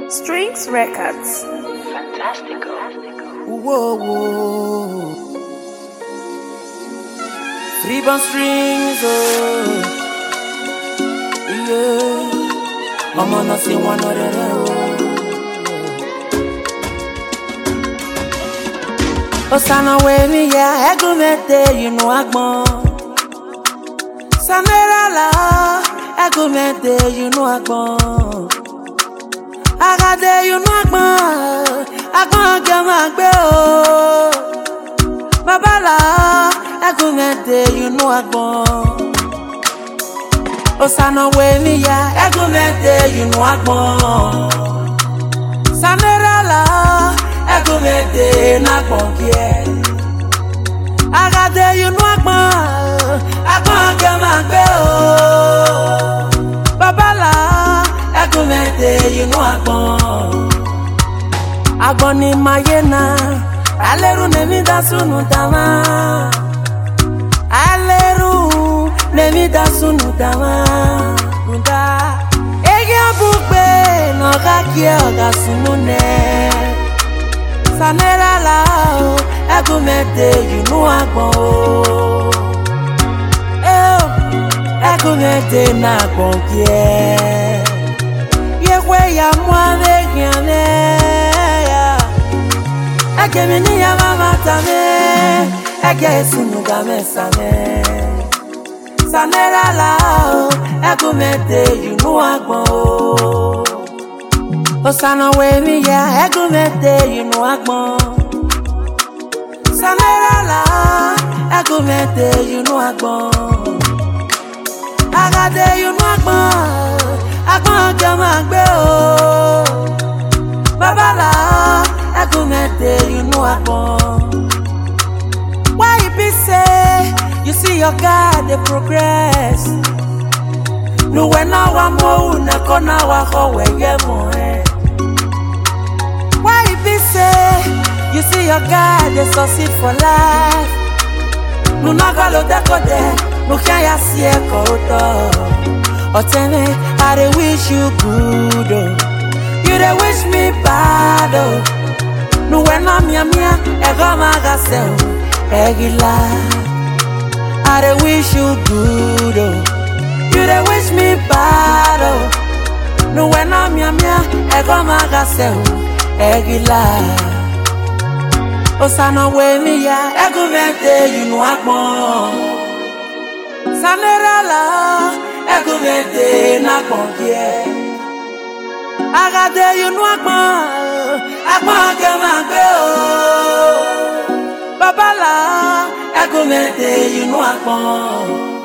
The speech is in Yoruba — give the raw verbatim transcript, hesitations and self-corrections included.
Strings Records. Fantastico. Whoa, whoa. Three band strings, oh. Yeah. I'm gonna see one of them, oh. Osana we mi ya egumete you know agbon. Sanera la egumete you know agbon. Agade you know agbon. Agbon ke ma gbe o. Baba la egumete you know agbon. Osana we mi ya egumete you know agbon. Sanera la egumete na gbonkie. Agade you know agbon. Agbon ke ma gbe o. Baba la egumete you know agbon. Agbon ni mayena aleru ne mi da sunu dama. Aleru ne mi da sunu dama. Unda ege abugbe no ga kie oga sunu ne. Sanera la o egumete you know agbon o. Eh egumete na agbon kie. Yewe ya mwa de giane ya. Ege mi ni ya mama tame. Ege sunu ga mesame. Sanera la o egumete you know agbon o. Osana we mi ya egumete you know agbon. Sanera la egumete you know agbon. Agade you know agbon. Agbon ke ma gbe o. Baba la egumete you know agbon. Why you be say you see your God they progress? No when I want more na kona wa ho we ye mo eh. Why you be say you see your God they succeed for life? No na galo de kode no can ya see e ko to. Otene I dey wish you good oh. You dey wish me bad oh. No when I'm mia mia e go ma ga se oh. Egila I dey wish you good oh. You dey wish me bad oh. No when I'm mia mia e go ma ga se oh. Egila Osana we mi ya egumete you know agbon. Sanera la egumete na gbonkie. Agade you know agbon. Agbon ke ma gbe o. Baba la egumete you know agbon.